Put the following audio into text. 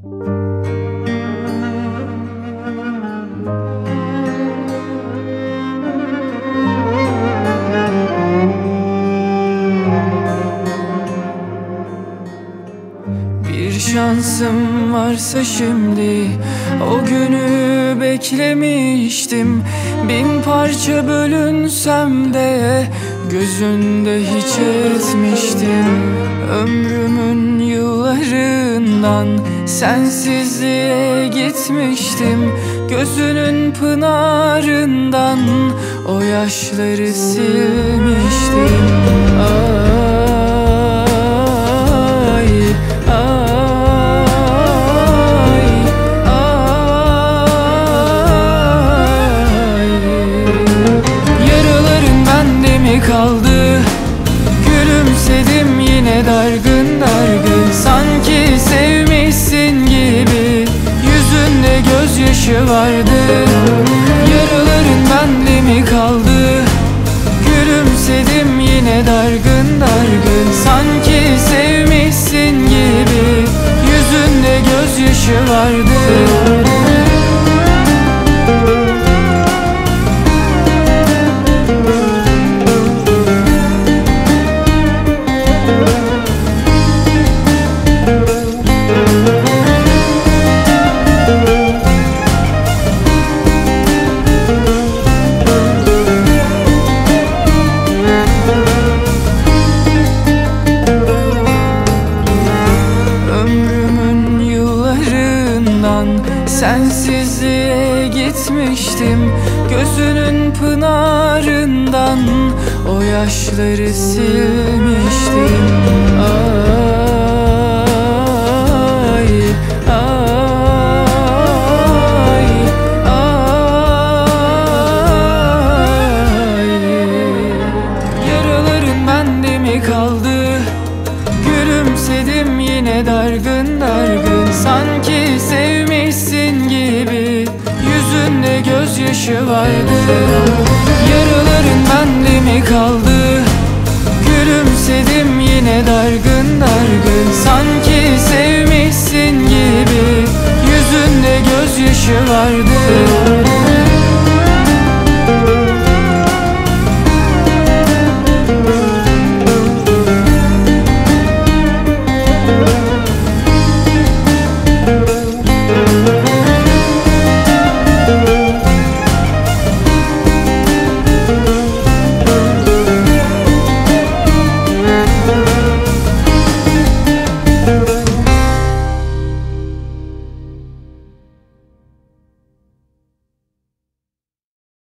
Bir şansım varsa şimdi, o günü beklemiştim. 1000 parça bölünsem de gözünde hiç etmiştim. Ömrümün yıllarından sensizliğe gitmiştim. Gözünün pınarından o yaşları silmiştim. Kaldı. Gülümsedim yine dargın dargın, sanki sevmişsin gibi. Yüzünde gözyaşı vardı. Yaraların bende mi kaldı? Gülümsedim yine dargın dargın, sanki sevmişsin gibi. Yüzünde gözyaşı vardı. Sensizliğe gitmiştim. Gözünün pınarından o yaşları silmiştim. Yaraların bende mi kaldı? Gülümsedim yine dargın dargın, sanki sevmişsin gibi. Yüzünde gözyaşı vardı. Yaraların bende mi kaldı? Gülümsedim yine dargın dargın, sanki sevmişsin gibi. Yüzünde gözyaşı vardı.